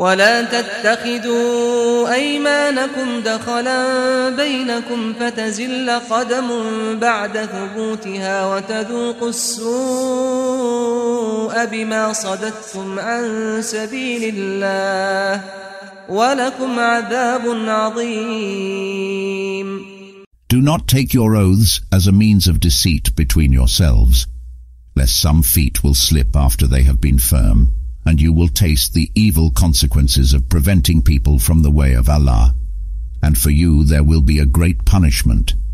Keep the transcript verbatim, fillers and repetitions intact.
ولا تتخذوا أيمانكم دخلا بينكم فتزل قدم بعد ثبوتها وتذوقوا السوء بما صددتم عن سبيل الله ولكم عذاب عظيم. Do not take your oaths as a means of deceit between yourselves, lest some feet will slip after they have been firm, and you will taste the evil consequences of preventing people from the way of Allah, and for you there will be a great punishment.